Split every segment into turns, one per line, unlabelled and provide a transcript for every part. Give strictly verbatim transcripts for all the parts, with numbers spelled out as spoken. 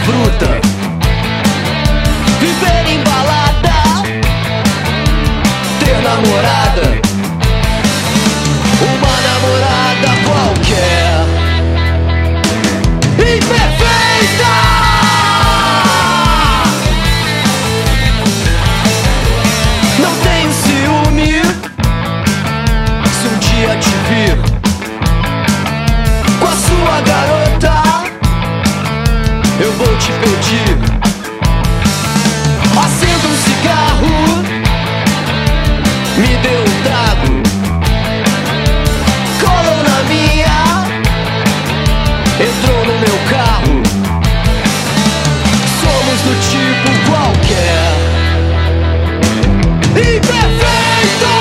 fruta, viver em balada, ter namorada, uma namorada qualquer, imperfeita. Não tenho ciúme se um dia te vir com a sua garota. Eu vou te pedir, acenda um cigarro, me dê um trago, colou na minha, entrou no meu carro. Somos do tipo qualquer, imperfeito.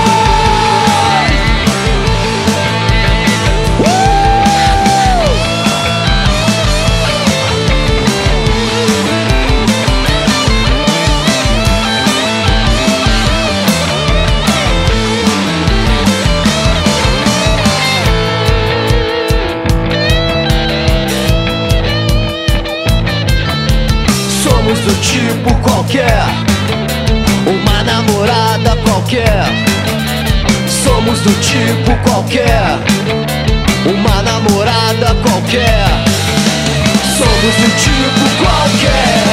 Somos do tipo qualquer, uma namorada qualquer. Somos do tipo qualquer, uma namorada qualquer. Somos do tipo qualquer.